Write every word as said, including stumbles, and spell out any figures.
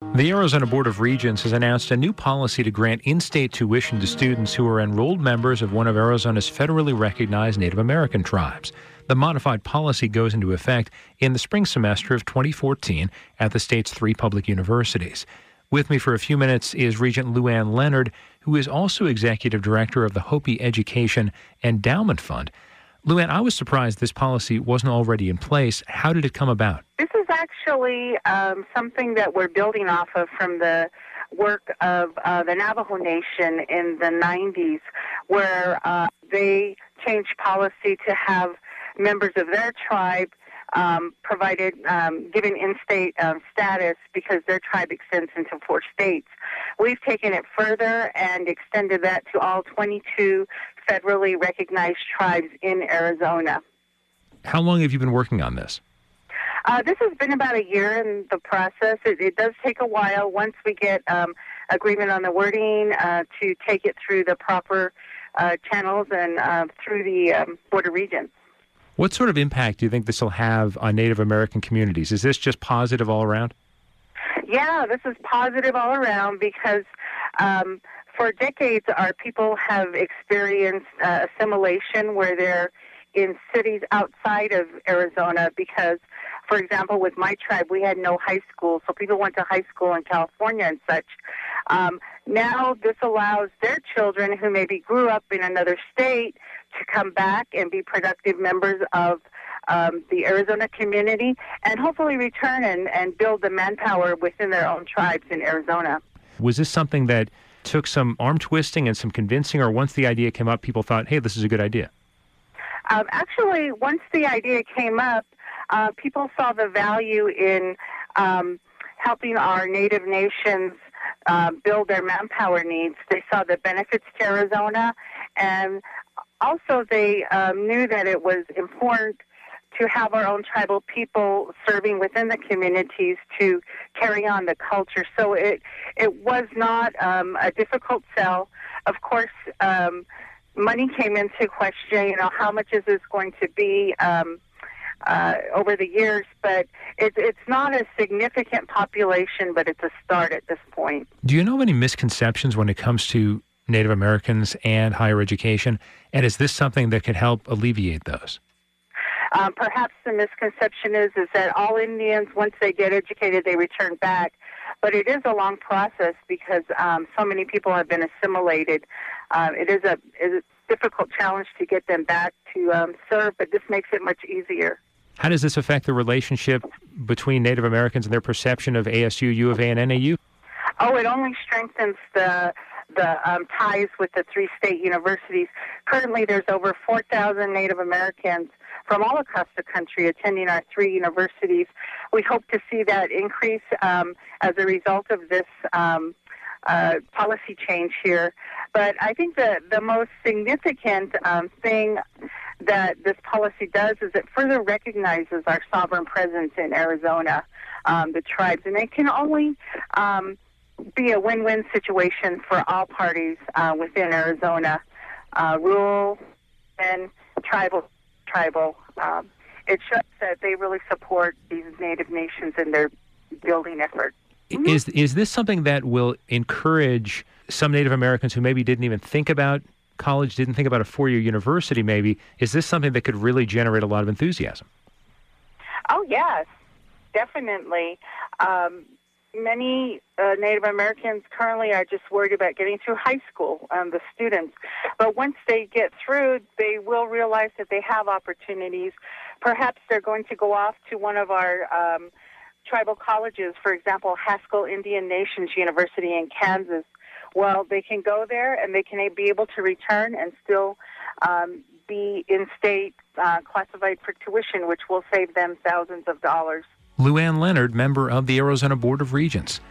The Arizona Board of Regents has announced a new policy to grant in-state tuition to students who are enrolled members of one of Arizona's federally recognized Native American tribes. The modified policy goes into effect in the spring semester of twenty fourteen at the state's three public universities. With me for a few minutes is Regent Lou-Ann Leonard, who is also Executive Director of the Hopi Education Endowment Fund. Lou-Ann, I was surprised this policy wasn't already in place. How did it come about? This is actually um, something that we're building off of from the work of uh, the Navajo Nation in the nineties, where uh, they changed policy to have members of their tribe um, provided, um, given in-state um, status because their tribe extends into four states. We've taken it further and extended that to all twenty-two federally recognized tribes in Arizona. How long have you been working on this? Uh, this has been about a year in the process. It, it does take a while once we get um, agreement on the wording uh, to take it through the proper uh, channels and uh, through the um, Board of Regents. What sort of impact do you think this will have on Native American communities? Is this just positive all around? Yeah, this is positive all around because um, for decades our people have experienced uh, assimilation where they're in cities outside of Arizona because, for example, with my tribe, we had no high school, so people went to high school in California and such. Um, now this allows their children who maybe grew up in another state to come back and be productive members of um, the Arizona community and hopefully return and, and build the manpower within their own tribes in Arizona. Was this something that took some arm twisting and some convincing, or once the idea came up, people thought, hey, this is a good idea? Um, actually, once the idea came up, uh, people saw the value in um, helping our Native nations uh, build their manpower needs. They saw the benefits to Arizona, and also they um, knew that it was important to have our own tribal people serving within the communities to carry on the culture. So it it was not um, a difficult sell. Of course, um, money came into question, you know, how much is this going to be um, uh, over the years, but it, it's not a significant population, but it's a start at this point. Do you know of any misconceptions when it comes to Native Americans and higher education, and is this something that could help alleviate those? Um, perhaps the misconception is, is that all Indians, once they get educated, they return back. But it is a long process because um, so many people have been assimilated. Uh, it is a, is a difficult challenge to get them back to um, serve, but this makes it much easier. How does this affect the relationship between Native Americans and their perception of A S U, U of A, and N A U? Oh, it only strengthens the the um, ties with the three state universities. Currently, there's over four thousand Native Americans from all across the country attending our three universities. We hope to see that increase um, as a result of this um, uh, policy change here. But I think the, the most significant um, thing that this policy does is it further recognizes our sovereign presence in Arizona, um, the tribes, and it can only um, be a win-win situation for all parties uh, within Arizona, uh, rural and tribal. tribal. Um, it shows that they really support these Native nations in their building effort. Mm-hmm. Is is this something that will encourage some Native Americans who maybe didn't even think about college, didn't think about a four-year university maybe? Is this something that could really generate a lot of enthusiasm? Oh, yes, definitely. Um, Many uh, Native Americans currently are just worried about getting through high school, um, the students. But once they get through, they will realize that they have opportunities. Perhaps they're going to go off to one of our um, tribal colleges, for example, Haskell Indian Nations University in Kansas. Well, they can go there and they can be able to return and still um, be in-state uh, classified for tuition, which will save them thousands of dollars. Lou-Ann Leonard, member of the Arizona Board of Regents.